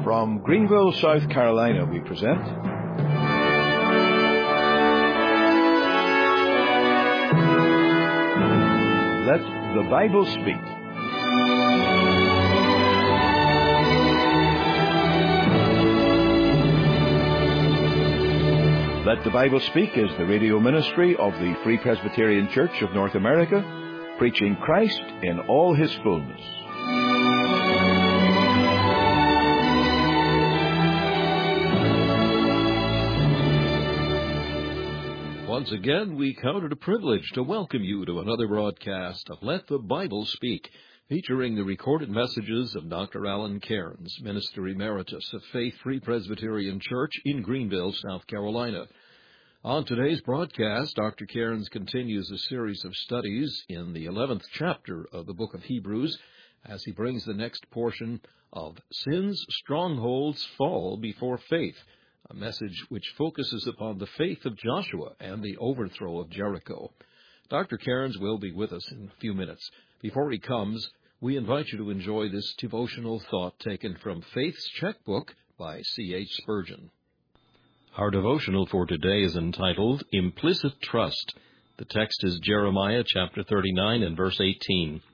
From Greenville, South Carolina, we present Let the Bible Speak. Let the Bible Speak is the radio ministry of the Free Presbyterian Church of North America, preaching Christ in all His fullness. Once again, we count it a privilege to welcome you to another broadcast of Let the Bible Speak, featuring the recorded messages of Dr. Alan Cairns, Minister Emeritus of Faith Free Presbyterian Church in Greenville, South Carolina. On today's broadcast, Dr. Cairns continues a series of studies in the 11th chapter of the book of Hebrews as he brings the next portion of Sin's Strongholds Fall Before Faith, a message which focuses upon the faith of Joshua and the overthrow of Jericho. Dr. Cairns will be with us in a few minutes. Before he comes, we invite you to enjoy this devotional thought taken from Faith's Checkbook by C.H. Spurgeon. Our devotional for today is entitled Implicit Trust. The text is Jeremiah chapter 39 and verse 18.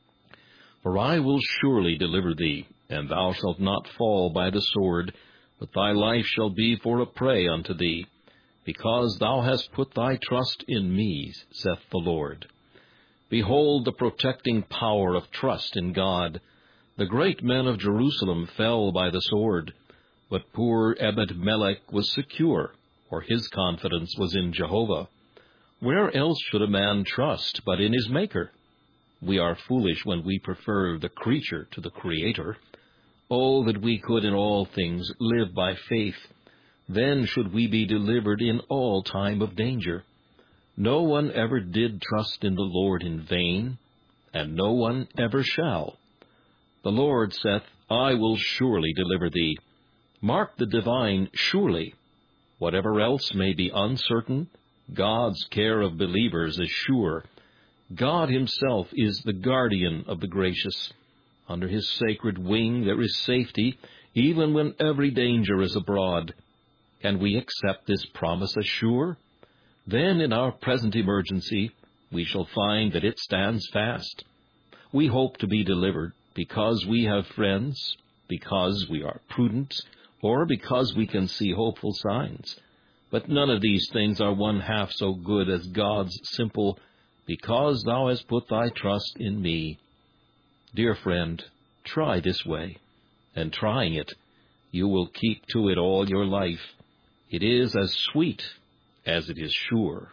For I will surely deliver thee, and thou shalt not fall by the sword, but thy life shall be for a prey unto thee, because thou hast put thy trust in me, saith the Lord. Behold the protecting power of trust in God. The great men of Jerusalem fell by the sword, but poor Ebed-melech was secure, for his confidence was in Jehovah. Where else should a man trust but in his Maker? We are foolish when we prefer the creature to the Creator. Oh, that we could in all things live by faith. Then should we be delivered in all time of danger. No one ever did trust in the Lord in vain, and no one ever shall. The Lord saith, I will surely deliver thee. Mark the divine surely. Whatever else may be uncertain, God's care of believers is sure. God Himself is the guardian of the gracious. Under His sacred wing there is safety, even when every danger is abroad. Can we accept this promise as sure? Then in our present emergency we shall find that it stands fast. We hope to be delivered because we have friends, because we are prudent, or because we can see hopeful signs. But none of these things are one half so good as God's simple, because thou hast put thy trust in me. Dear friend, try this way, and trying it, you will keep to it all your life. It is as sweet as it is sure.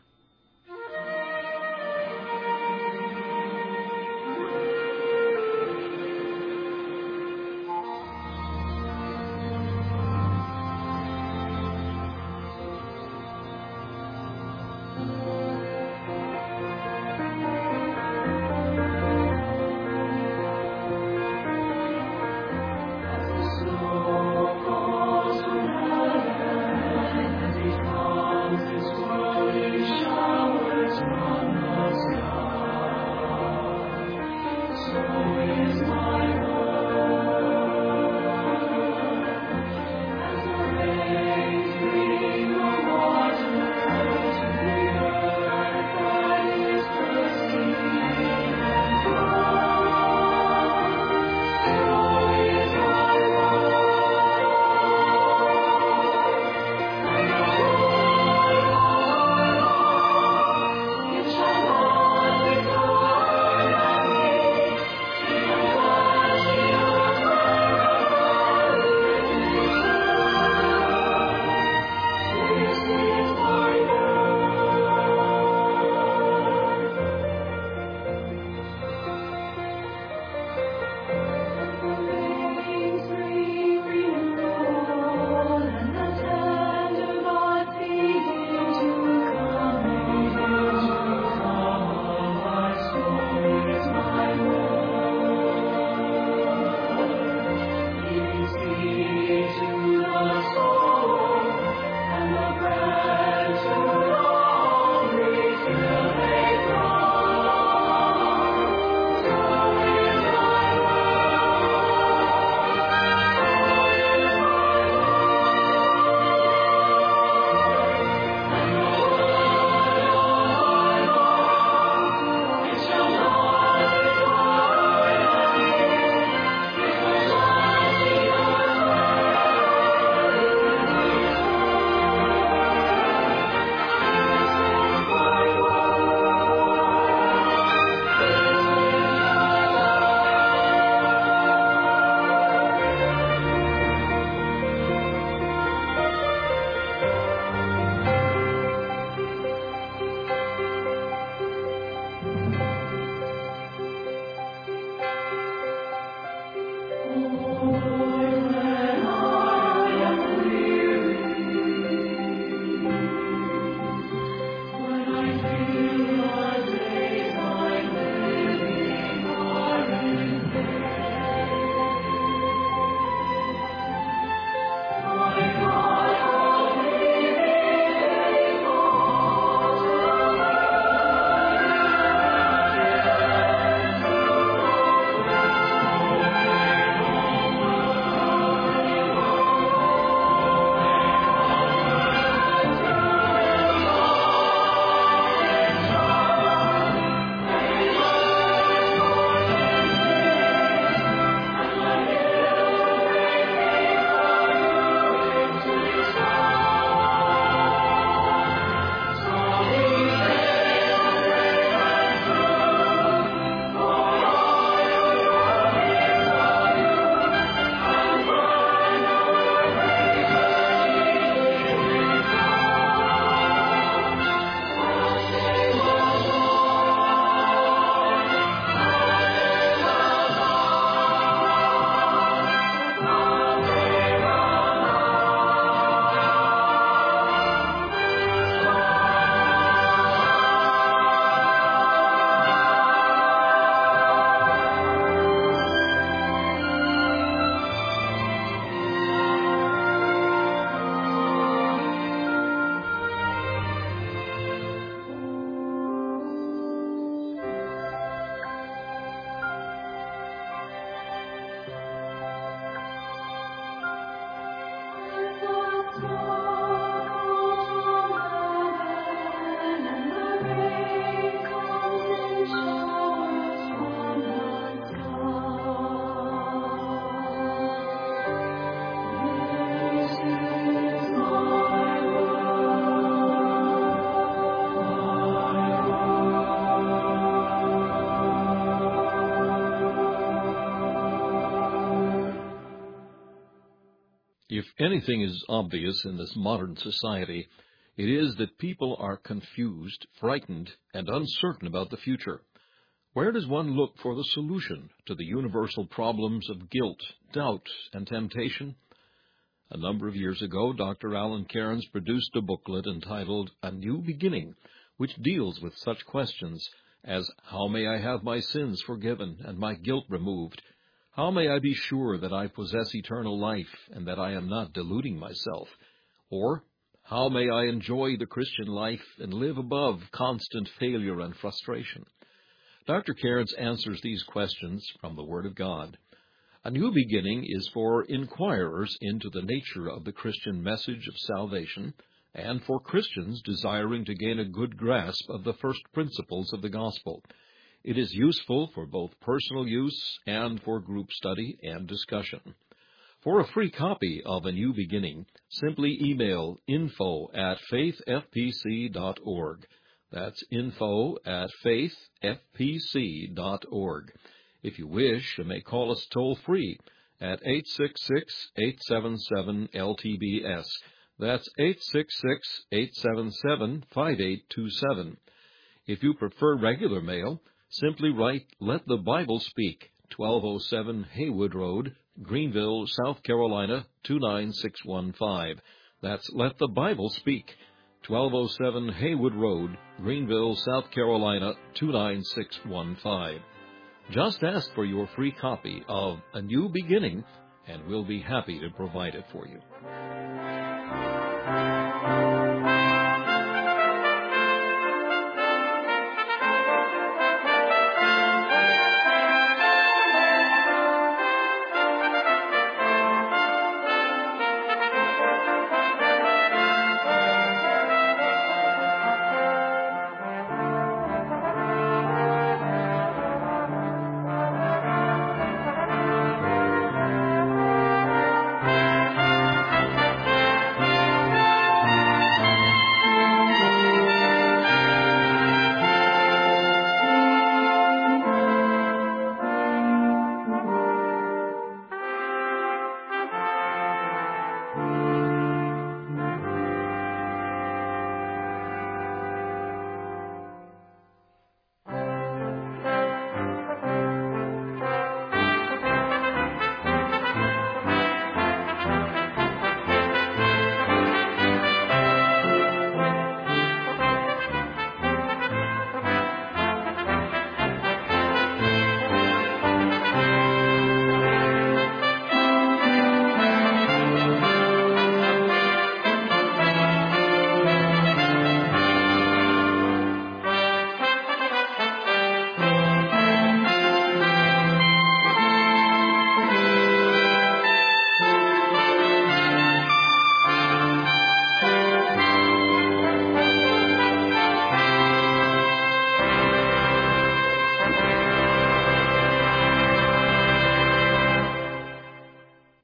If anything is obvious in this modern society, it is that people are confused, frightened, and uncertain about the future. Where does one look for the solution to the universal problems of guilt, doubt, and temptation? A number of years ago, Dr. Alan Cairns produced a booklet entitled A New Beginning, which deals with such questions as, how may I have my sins forgiven and my guilt removed? How may I be sure that I possess eternal life and that I am not deluding myself? Or, how may I enjoy the Christian life and live above constant failure and frustration? Dr. Cairns answers these questions from the Word of God. A New Beginning is for inquirers into the nature of the Christian message of salvation and for Christians desiring to gain a good grasp of the first principles of the gospel. It is useful for both personal use and for group study and discussion. For a free copy of A New Beginning, simply email info@faithfpc.org. That's info@faithfpc.org. If you wish, you may call us toll-free at 866-877-LTBS. That's 866-877-5827. If you prefer regular mail, simply write Let the Bible Speak, 1207 Haywood Road, Greenville, South Carolina, 29615. That's Let the Bible Speak, 1207 Haywood Road, Greenville, South Carolina, 29615. Just ask for your free copy of A New Beginning, and we'll be happy to provide it for you.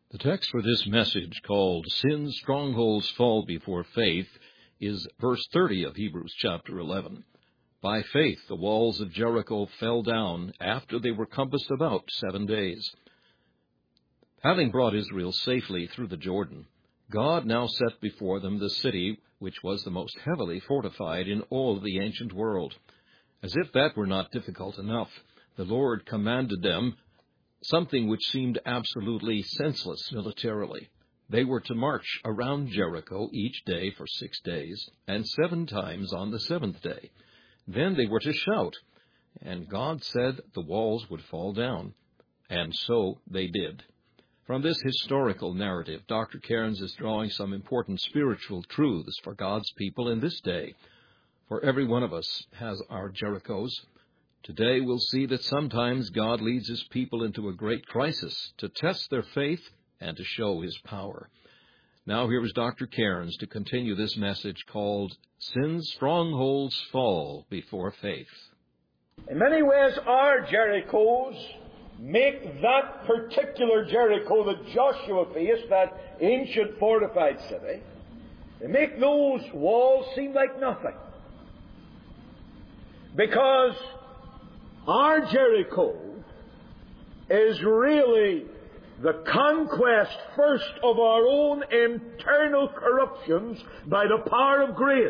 The text for this message, called Sin's Strongholds Fall Before Faith, is verse 30 of Hebrews chapter 11. By faith the walls of Jericho fell down after they were compassed about 7 days. Having brought Israel safely through the Jordan, God now set before them the city which was the most heavily fortified in all the ancient world. As if that were not difficult enough, the Lord commanded them something which seemed absolutely senseless militarily. They were to march around Jericho each day for 6 days, and 7 times on the 7th day. Then they were to shout, and God said the walls would fall down. And so they did. From this historical narrative, Dr. Cairns is drawing some important spiritual truths for God's people in this day. For every one of us has our Jerichos. Today we'll see that sometimes God leads His people into a great crisis to test their faith and to show His power. Now here is Dr. Cairns to continue this message called Sin's Strongholds Fall Before Faith. In many ways, our Jerichos make that particular Jericho that Joshua faced, that ancient fortified city, they make those walls seem like nothing. Because our Jericho is really the conquest first of our own internal corruptions by the power of grace.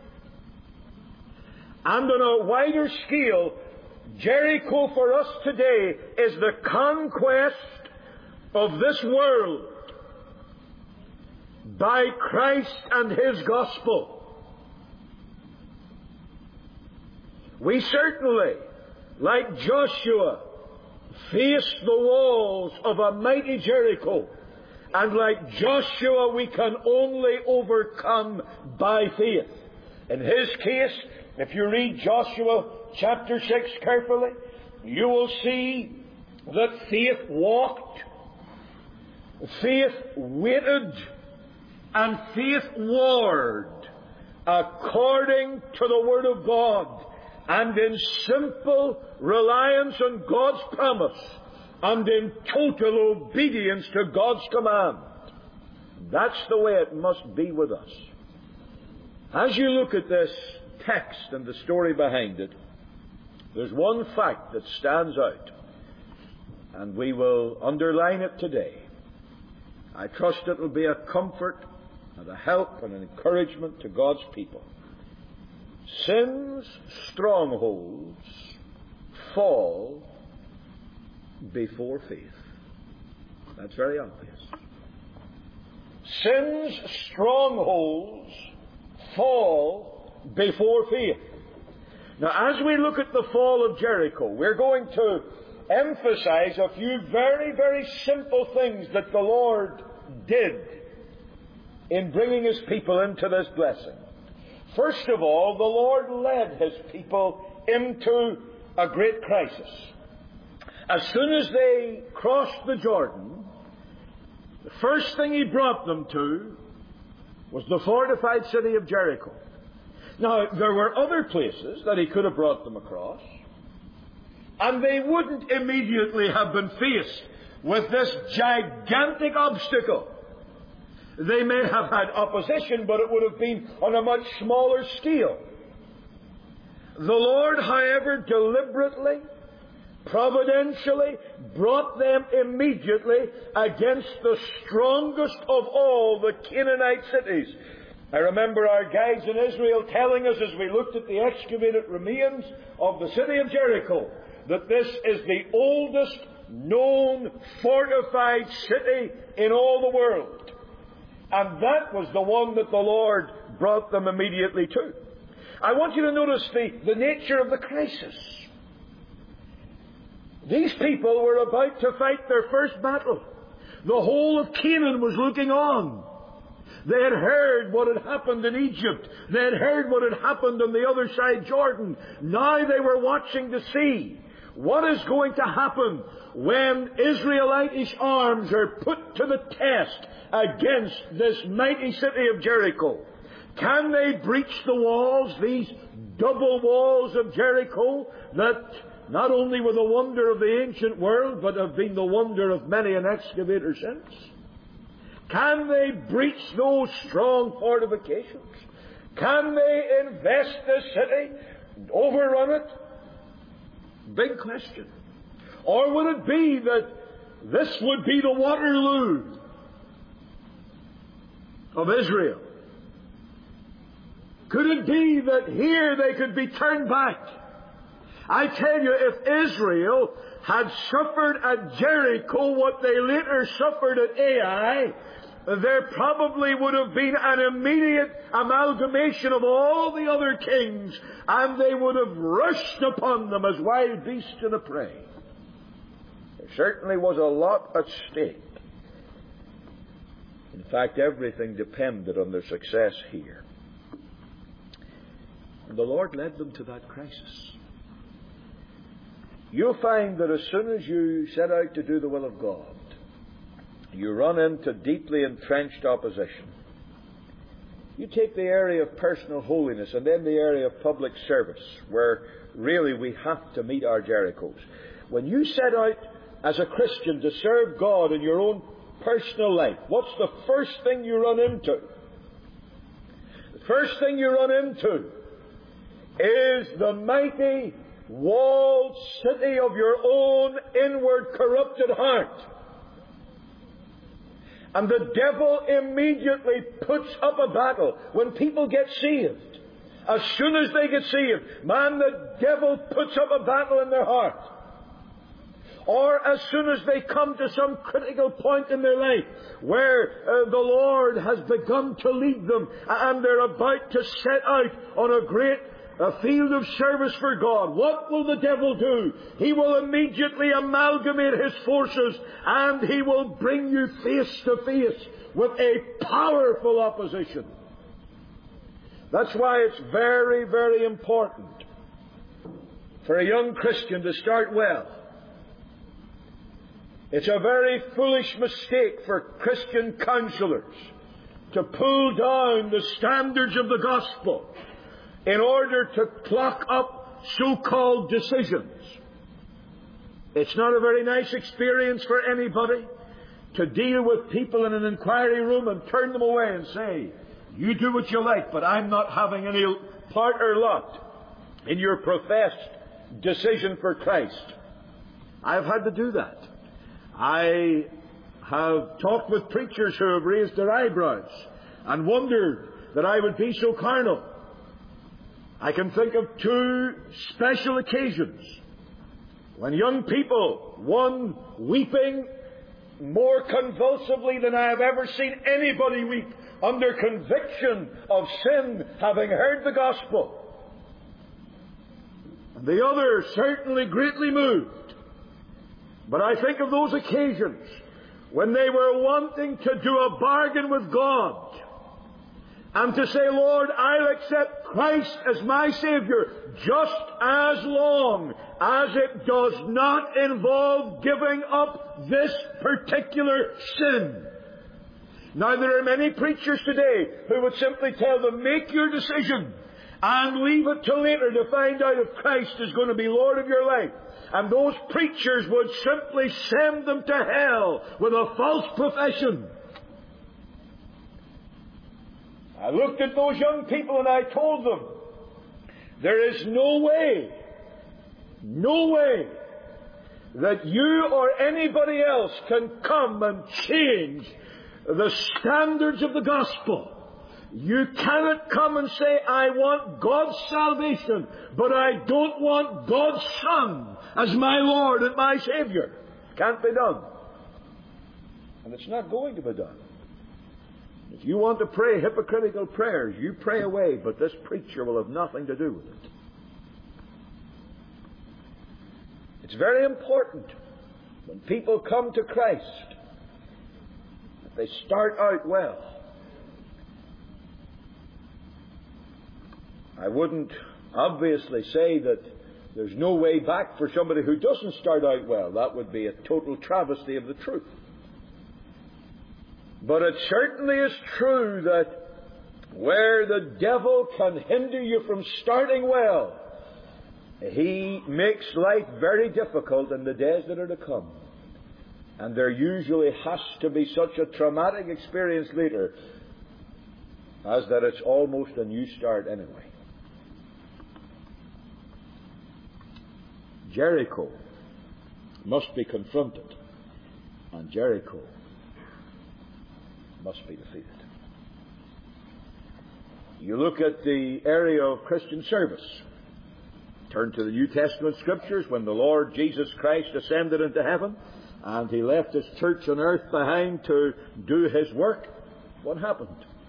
And on a wider scale, Jericho for us today is the conquest of this world by Christ and His gospel. We certainly, like Joshua, face the walls of a mighty Jericho. And like Joshua, we can only overcome by faith. In his case, if you read Joshua chapter 6 carefully, you will see that faith walked, faith waited, and faith warred according to the Word of God, and in simple reliance on God's promise, and in total obedience to God's command. That's the way it must be with us. As you look at this text and the story behind it, there's one fact that stands out, and we will underline it today. I trust it will be a comfort and a help and an encouragement to God's people. Sin's strongholds fall before faith. That's very obvious. Sin's strongholds fall before faith. Now, as we look at the fall of Jericho, we're going to emphasize a few very, very simple things that the Lord did in bringing His people into this blessing. First of all, the Lord led His people into a great crisis. As soon as they crossed the Jordan, the first thing He brought them to was the fortified city of Jericho. Now, there were other places that He could have brought them across, and they wouldn't immediately have been faced with this gigantic obstacle. They may have had opposition, but it would have been on a much smaller scale. The Lord, however, deliberately, providentially brought them immediately against the strongest of all the Canaanite cities. I remember our guides in Israel telling us as we looked at the excavated remains of the city of Jericho that this is the oldest known fortified city in all the world. And that was the one that the Lord brought them immediately to. I want you to notice the nature of the crisis. These people were about to fight their first battle. The whole of Canaan was looking on. They had heard what had happened in Egypt. They had heard what had happened on the other side Jordan. Now they were watching to see what is going to happen when Israelitish arms are put to the test against this mighty city of Jericho. Can they breach the walls, these double walls of Jericho, that not only were the wonder of the ancient world, but have been the wonder of many an excavator since? Can they breach those strong fortifications? Can they invest the city and overrun it? Big question. Or would it be that this would be the Waterloo of Israel? Could it be that here they could be turned back? I tell you, if Israel had suffered at Jericho what they later suffered at Ai, there probably would have been an immediate amalgamation of all the other kings, and they would have rushed upon them as wild beasts of the prey. There certainly was a lot at stake. In fact, everything depended on their success here. And the Lord led them to that crisis. You'll find that as soon as you set out to do the will of God, you run into deeply entrenched opposition. You take the area of personal holiness and then the area of public service, where really we have to meet our Jerichos. When you set out as a Christian to serve God in your own personal life, what's the first thing you run into? The first thing you run into is the mighty walled city of your own inward corrupted heart. And the devil immediately puts up a battle when people get saved. As soon as they get saved, man, the devil puts up a battle in their heart. Or as soon as they come to some critical point in their life where the Lord has begun to lead them and they're about to set out on a great field of service for God, what will the devil do? He will immediately amalgamate his forces and he will bring you face to face with a powerful opposition. That's why it's very, very important for a young Christian to start well. It's a very foolish mistake for Christian counselors to pull down the standards of the gospel in order to clock up so-called decisions. It's not a very nice experience for anybody to deal with people in an inquiry room and turn them away and say, you do what you like, but I'm not having any part or lot in your professed decision for Christ. I've had to do that. I have talked with preachers who have raised their eyebrows and wondered that I would be so carnal. I can think of two special occasions when young people, one weeping more convulsively than I have ever seen anybody weep under conviction of sin, having heard the gospel, and the other certainly greatly moved. But I think of those occasions when they were wanting to do a bargain with God and to say, Lord, I'll accept Christ as my Savior just as long as it does not involve giving up this particular sin. Now, there are many preachers today who would simply tell them, make your decision and leave it till later to find out if Christ is going to be Lord of your life. And those preachers would simply send them to hell with a false profession. I looked at those young people and I told them, there is no way that you or anybody else can come and change the standards of the gospel. You cannot come and say, I want God's salvation, but I don't want God's Son as my Lord and my Savior. Can't be done. And it's not going to be done. If you want to pray hypocritical prayers, you pray away, but this preacher will have nothing to do with it. It's very important when people come to Christ that they start out well. I wouldn't obviously say that there's no way back for somebody who doesn't start out well. That would be a total travesty of the truth. But it certainly is true that where the devil can hinder you from starting well, he makes life very difficult in the days that are to come. And there usually has to be such a traumatic experience later as that it's almost a new start anyway. Jericho must be confronted, and Jericho must be defeated. You look at the area of Christian service. Turn to the New Testament Scriptures when the Lord Jesus Christ ascended into heaven and He left His church on earth behind to do His work. What happened?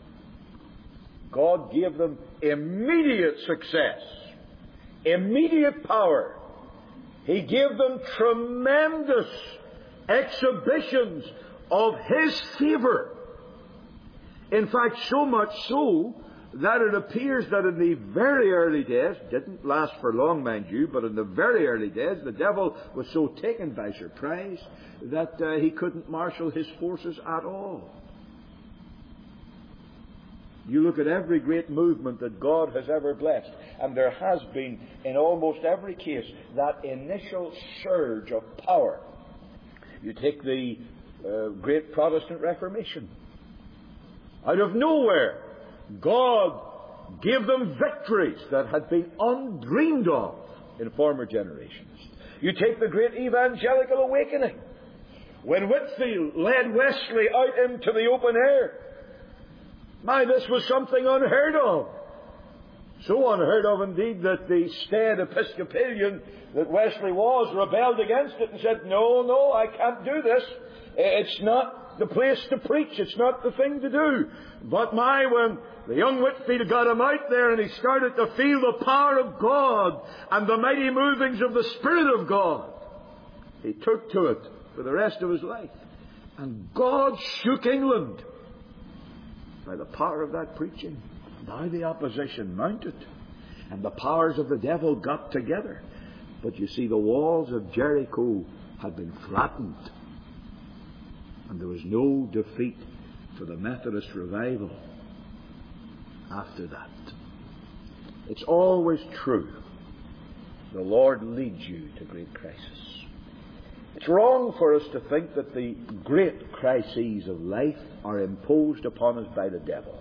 God gave them immediate success, immediate power. He gave them tremendous exhibitions of His favor. In fact, so much so that it appears that in the very early days, didn't last for long, mind you, but in the very early days, the devil was so taken by surprise that he couldn't marshal his forces at all. You look at every great movement that God has ever blessed, and there has been, in almost every case, that initial surge of power. You take the great Protestant Reformation. Out of nowhere, God gave them victories that had been undreamed of in former generations. You take the great Evangelical Awakening. When Whitefield led Wesley out into the open air, my, this was something unheard of. So unheard of indeed that the staid Episcopalian that Wesley was rebelled against it and said, no, I can't do this. It's not the place to preach. It's not the thing to do. But when the young Whitefield got him out there and he started to feel the power of God and the mighty movings of the Spirit of God, he took to it for the rest of his life. And God shook England by the power of that preaching. Now the opposition mounted, and the powers of the devil got together. But you see, the walls of Jericho had been flattened, and there was no defeat for the Methodist revival after that. It's always true. The Lord leads you to great crisis. It's wrong for us to think that the great crises of life are imposed upon us by the devil.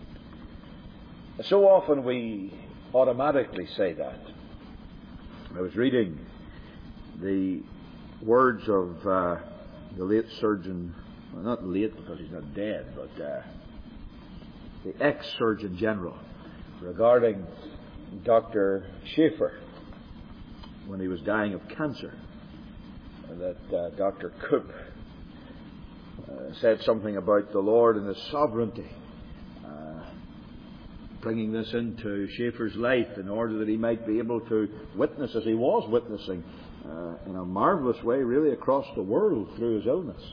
So often we automatically say that. I was reading the words of the late surgeon, well, not late because he's not dead, but the ex-Surgeon General regarding Dr. Schaefer when he was dying of cancer. That Dr. Coop said something about the Lord and His sovereignty, bringing this into Schaefer's life in order that he might be able to witness, as he was witnessing, in a marvellous way, really across the world through his illness.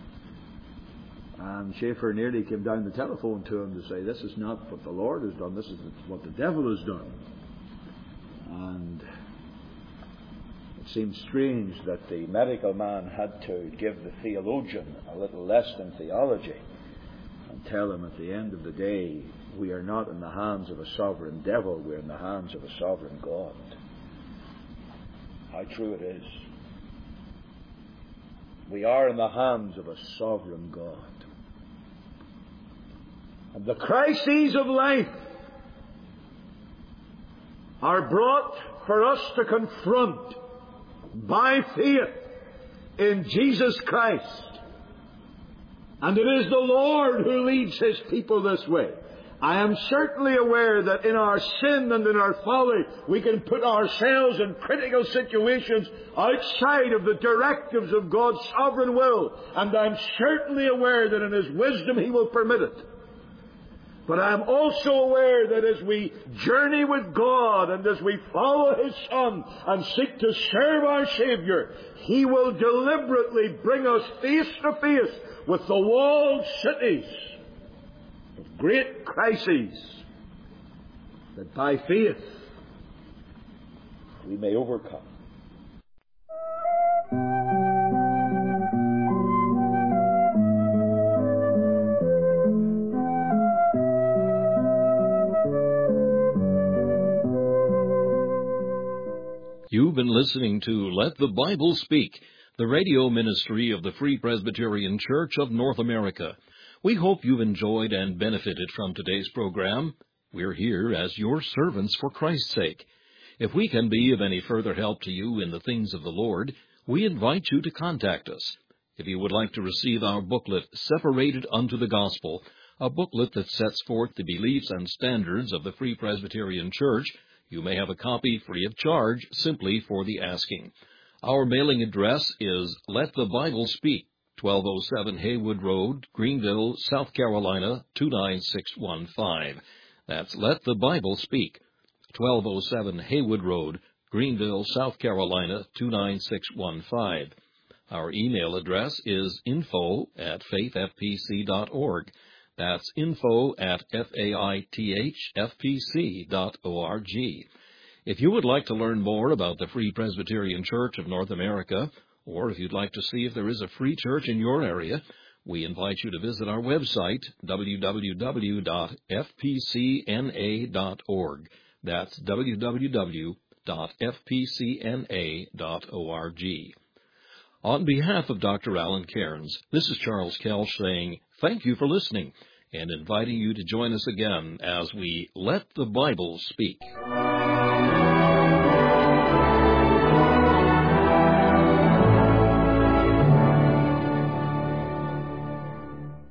And Schaefer nearly came down the telephone to him to say, this is not what the Lord has done, this is what the devil has done. And it seemed strange that the medical man had to give the theologian a little lesson in theology and tell him at the end of the day, we are not in the hands of a sovereign devil, we are in the hands of a sovereign God. How true it is. We are in the hands of a sovereign God. And the crises of life are brought for us to confront by faith in Jesus Christ. And it is the Lord who leads His people this way. I am certainly aware that in our sin and in our folly, we can put ourselves in critical situations outside of the directives of God's sovereign will. And I'm certainly aware that in His wisdom He will permit it. But I am also aware that as we journey with God and as we follow His Son and seek to serve our Savior, He will deliberately bring us face to face with the walled cities of great crises that by faith we may overcome. You've been listening to Let the Bible Speak. the radio ministry of the Free Presbyterian Church of North America. We hope you've enjoyed and benefited from today's program. We're here as your servants for Christ's sake. If we can be of any further help to you in the things of the Lord, we invite you to contact us. If you would like to receive our booklet, Separated Unto the Gospel, a booklet that sets forth the beliefs and standards of the Free Presbyterian Church, you may have a copy free of charge simply for the asking. Our mailing address is Let the Bible Speak, 1207 Haywood Road, Greenville, South Carolina, 29615. That's Let the Bible Speak, 1207 Haywood Road, Greenville, South Carolina, 29615. Our email address is info@faithfpc.org. That's info@faithfpc.org. If you would like to learn more about the Free Presbyterian Church of North America, or if you'd like to see if there is a free church in your area, we invite you to visit our website, www.fpcna.org. That's www.fpcna.org. On behalf of Dr. Alan Cairns, this is Charles Kelch saying thank you for listening and inviting you to join us again as we Let the Bible Speak.